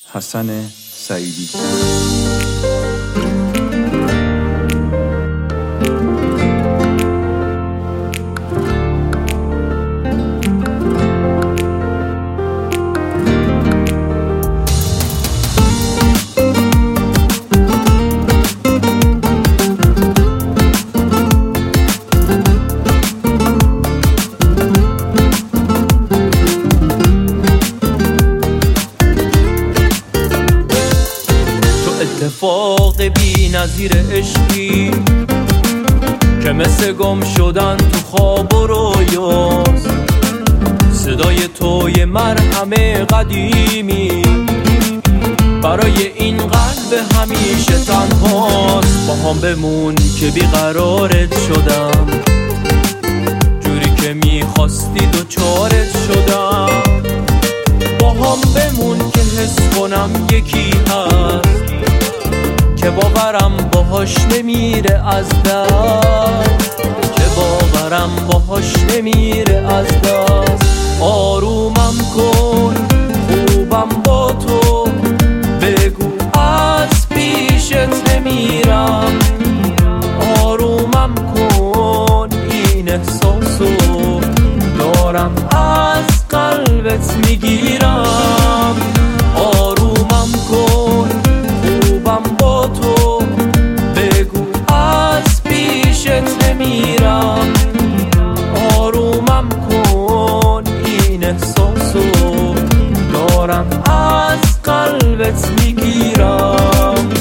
حسن سعیدی. اتفاق بی نظیر عشقی که مثل گم شدن تو خواب و رویاست، صدای توی مرهم قدیمی برای این قلب همیشه تنهاست. با هم بمون که بیقرارت شدم، جوری که میخواستی دوچارت شدم. با هم بمون که حس کنم یکی هست که باورم باهاش نمیره از دست، که باورم باهاش نمیره از دست. آرومم کن خوبم با تو، بگو از پیشت نمیرم. آرومم کن این احساسو دارم از قلبت میگیرم. آرومم کن خوبم با تو، بگو از پیشت نمیرم. آرومم کن این احساسو دارم از قلبت میگیرم.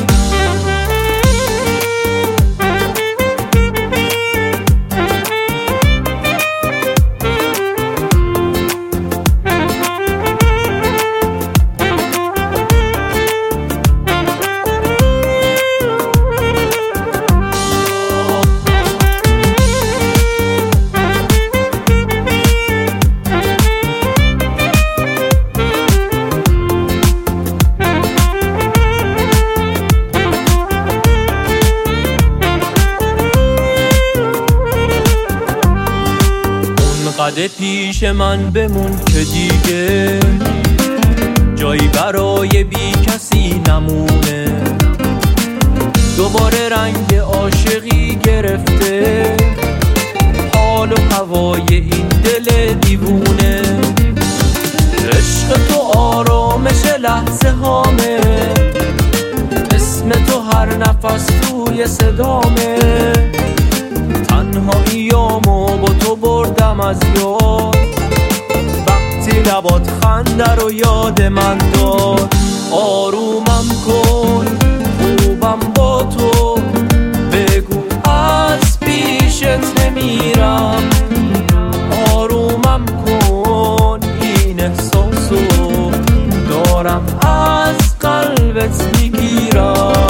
قد پیش من بمون که دیگه جایی برای بی کسی نمونه. دوباره رنگ عاشقی گرفته حال و هوای این دل دیوونه. عشق تو آرامش لحظه هامه، اسم تو هر نفس توی صدامه. تنهاییامو با تو بردم از یاد، وقتی لبات خنده رو یاد من داد. آرومم کن خوبم با تو، بگو از پیشت نمیرم. آرومم کن این احساسو دارم از قلبت میگیرم.